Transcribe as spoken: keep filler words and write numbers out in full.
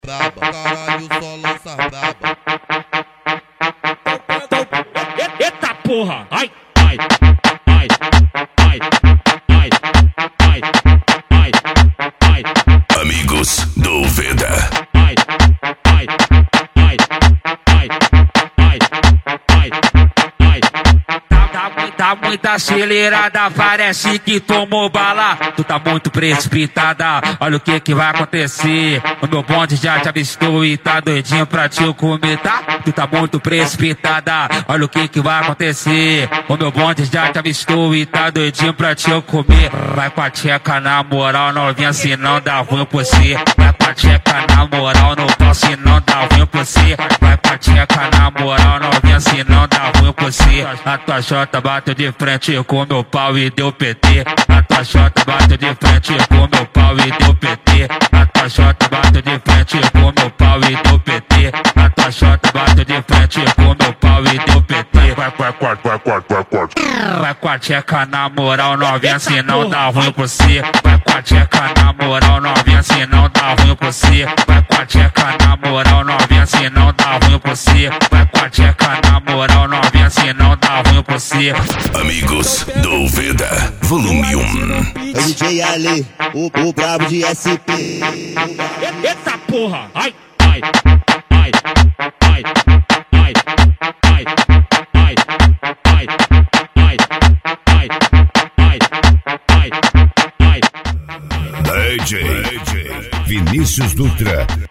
braba, caralho, só lança braba. Eita porra! Ai, ai, ai, ai, ai, ai, ai, ai. Amigos do Veda. Ai, ai, ai, ai, ai, ai, ai. Tá, tá, muito, tá muito acelerada, parece que tomou bala. Tu tá muito precipitada, olha o que que vai acontecer. O meu bonde já te avistou e tá doidinho pra te comer, tá? Tu tá muito precipitada, olha o que que vai acontecer. O meu bonde já te avistou e tá doidinho pra te comer. Vai com a tcheca na moral, novinha, se não dá ruim pra você. Vai com a tcheca na moral, não posso se não dá ruim pra você. Vai com a tcheca na moral, novinha, se não dá ruim pra você. A tua chota bateu de frente com meu pau e deu P T. A tua chota bateu de frente com meu pau e deu P T. A tua chota bateu de frente com meu pau e deu P T. A tua chota bateu de frente com meu pau e deu P T. Vai, vai, vai, vai, vai, vai, vai. Vai com a tcheca na moral, novinha, se não dá ruim pra você. Vai com a tcheca na moral, novinha, se não dá ruim pra você. Vai com a tcheca na moral, novinha, se não dá ruim pra você. Vai com a tcheca na moral, novinha, se não dá ruim pra você. Amigos do Veda, volume um. É o D J Ale, o, o brabo de S P. Eita porra! Ai, ai, ai, ai, ai, ai, ai, ai, ai, ai, ai, ai, ai. D J Vinícius Dutra.